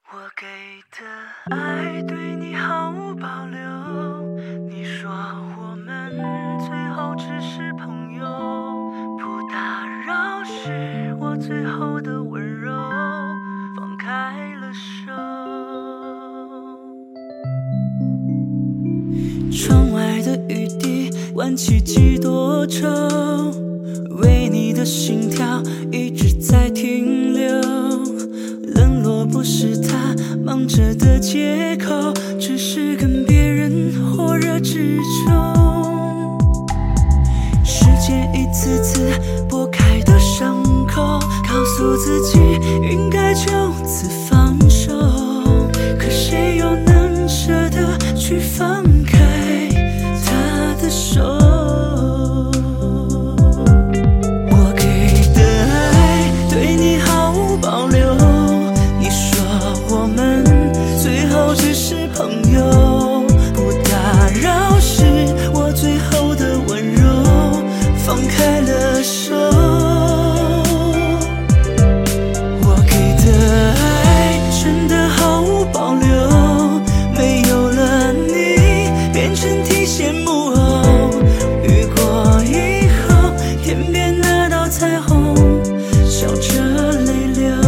我给的爱对你毫无保留，你说我们最后只是朋友，不打扰是我最后的温柔，放开了手。窗外的雨滴挽起几多愁，为你的心跳一直在停留，冷落不是他忙着的借口，只是跟别人火热之中。时间一次次拨开的伤口，告诉自己应该就此放手，可谁又能舍得去放开他的手？我给的爱对你毫无保留，你说我们最后只是朋友，不打扰是我最后的温柔，放开了手。我给的爱真的毫无保留，没有了你变成提线木偶，雨过以后天边那道彩虹笑着泪流。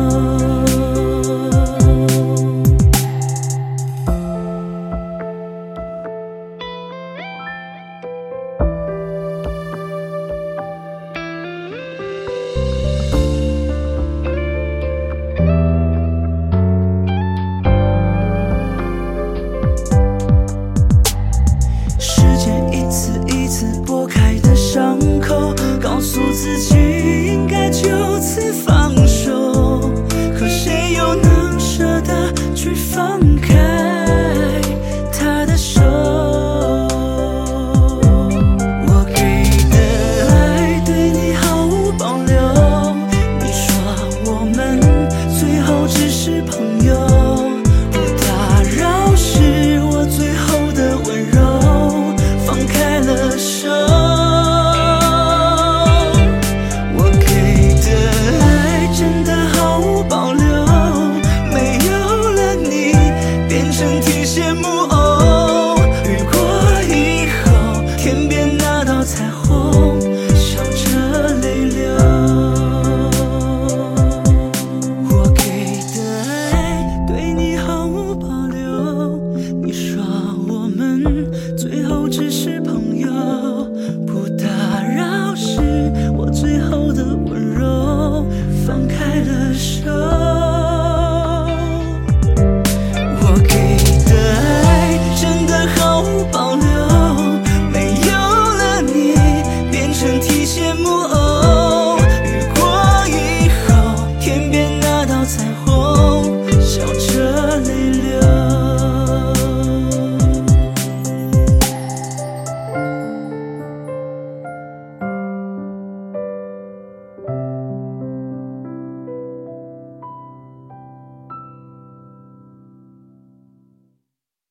时间一次一次拨开的伤口，告诉自己应该就此放手，可谁又能舍得去放开